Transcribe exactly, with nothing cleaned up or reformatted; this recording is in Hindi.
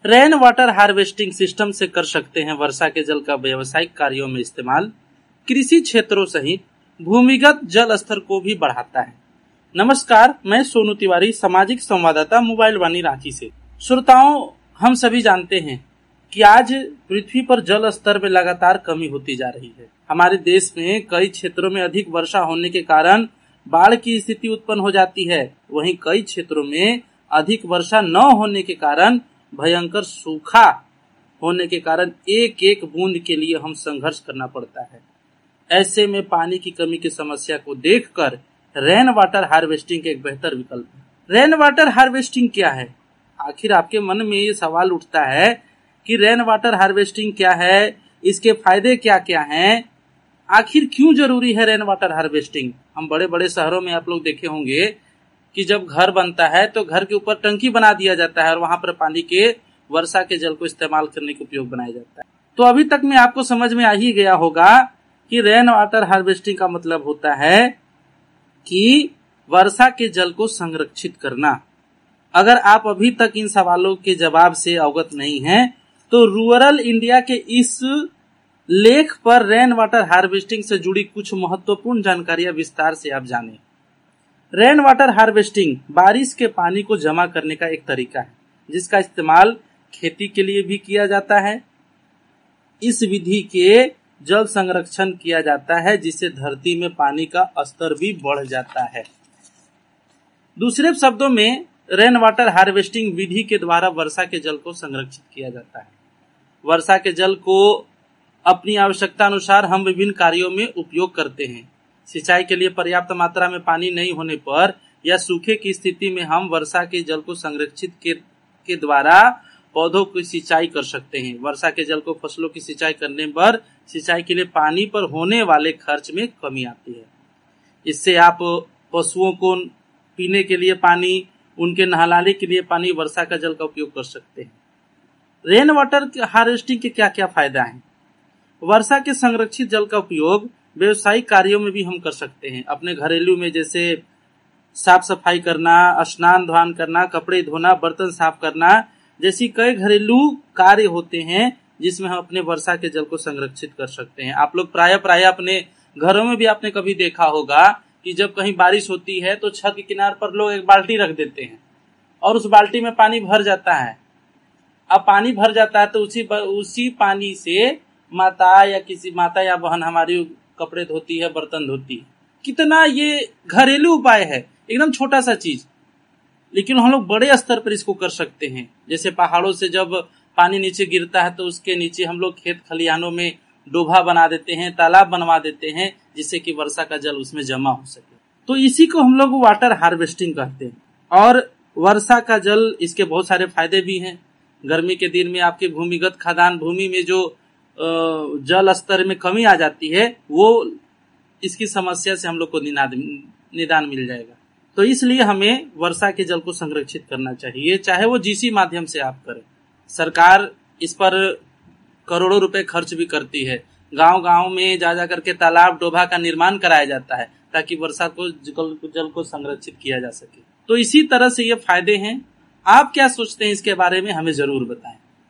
रेन वाटर हार्वेस्टिंग सिस्टम से कर सकते हैं वर्षा के जल का व्यावसायिक कार्यों में इस्तेमाल। कृषि क्षेत्रों सहित भूमिगत जल स्तर को भी बढ़ाता है। नमस्कार, मैं सोनू तिवारी, सामाजिक संवाददाता, मोबाइल वाणी रांची से। श्रोताओं, हम सभी जानते हैं कि आज पृथ्वी पर जल स्तर में लगातार कमी होती जा रही है। हमारे देश में कई क्षेत्रों में अधिक वर्षा होने के कारण बाढ़ की स्थिति उत्पन्न हो जाती है। वहीं कई क्षेत्रों में अधिक वर्षा न होने के कारण भयंकर सूखा होने के कारण एक एक बूंद के लिए हम संघर्ष करना पड़ता है। ऐसे में पानी की कमी की समस्या को देखकर रेन वाटर हार्वेस्टिंग एक बेहतर विकल्प है। रेन वाटर हार्वेस्टिंग क्या है? आखिर आपके मन में ये सवाल उठता है कि रेन वाटर हार्वेस्टिंग क्या है, इसके फायदे क्या क्या हैं, आखिर क्यों जरूरी है रेन वाटर हार्वेस्टिंग। हम बड़े बड़े शहरों में आप लोग देखे होंगे कि जब घर बनता है तो घर के ऊपर टंकी बना दिया जाता है और वहां पर पानी के वर्षा के जल को इस्तेमाल करने के उपयोग बनाया जाता है। तो अभी तक में आपको समझ में आ ही गया होगा कि रेन वाटर हार्वेस्टिंग का मतलब होता है कि वर्षा के जल को संरक्षित करना। अगर आप अभी तक इन सवालों के जवाब से अवगत नहीं हैं, तो रूरल इंडिया के इस लेख पर रेन वाटर हार्वेस्टिंग से जुड़ी कुछ महत्वपूर्ण जानकारियां विस्तार से आप जानें। रेन वाटर हार्वेस्टिंग बारिश के पानी को जमा करने का एक तरीका है, जिसका इस्तेमाल खेती के लिए भी किया जाता है। इस विधि के जल संरक्षण किया जाता है, जिससे धरती में पानी का स्तर भी बढ़ जाता है। दूसरे शब्दों में, रेन वाटर हार्वेस्टिंग विधि के द्वारा वर्षा के जल को संरक्षित किया जाता है। वर्षा के जल को अपनी आवश्यकता अनुसार हम विभिन्न कार्यों में उपयोग करते हैं। सिंचाई के लिए पर्याप्त मात्रा में पानी नहीं होने पर या सूखे की स्थिति में हम वर्षा के जल को संरक्षित के, के द्वारा पौधों की सिंचाई कर सकते हैं। वर्षा के जल को फसलों की सिंचाई करने पर सिंचाई के लिए पानी पर होने वाले खर्च में कमी आती है। इससे आप पशुओं को पीने के लिए पानी, उनके नहलाने के लिए पानी, वर्षा का जल का उपयोग कर सकते हैं। रेन वाटर हार्वेस्टिंग के क्या क्या फायदा हैं? वर्षा के संरक्षित जल का उपयोग व्यवसायिक कार्यों में भी हम कर सकते हैं। अपने घरेलू में जैसे साफ सफाई करना, स्नान ध्यान करना, कपड़े धोना, बर्तन साफ करना जैसी कई घरेलू कार्य होते हैं, जिसमें हम अपने वर्षा के जल को संरक्षित कर सकते हैं। आप लोग प्राय प्राय अपने घरों में भी आपने कभी देखा होगा कि जब कहीं बारिश होती है तो छत के किनारे पर लोग एक बाल्टी रख देते हैं और उस बाल्टी में पानी भर जाता है। अब पानी भर जाता है तो उसी उसी पानी से माता या किसी माता या बहन हमारी कपड़े धोती है, बर्तन धोती है। कितना ये घरेलू उपाय है, एकदम छोटा सा चीज, लेकिन हम लोग बड़े स्तर पर इसको कर सकते हैं। जैसे पहाड़ों से जब पानी नीचे गिरता है तो उसके नीचे हम लोग खेत खलिहानों में डोभा बना देते हैं, तालाब बनवा देते हैं, जिससे कि वर्षा का जल उसमें जमा हो सके। तो इसी को हम लोग वाटर हार्वेस्टिंग कहते हैं। और वर्षा का जल, इसके बहुत सारे फायदे भी हैं। गर्मी के दिन में आपके भूमिगत खदान भूमि में जो जल स्तर में कमी आ जाती है, वो इसकी समस्या से हम लोग को निदान मिल जाएगा। तो इसलिए हमें वर्षा के जल को संरक्षित करना चाहिए, चाहे वो जिस माध्यम से आप करें। सरकार इस पर करोड़ों रुपए खर्च भी करती है। गांव गांव में जा जा करके तालाब, डोभा का निर्माण कराया जाता है ताकि वर्षा को जल को संरक्षित किया जा सके। तो इसी तरह से ये फायदे हैं। आप क्या सोचते हैं इसके बारे में, हमें जरूर बताएं।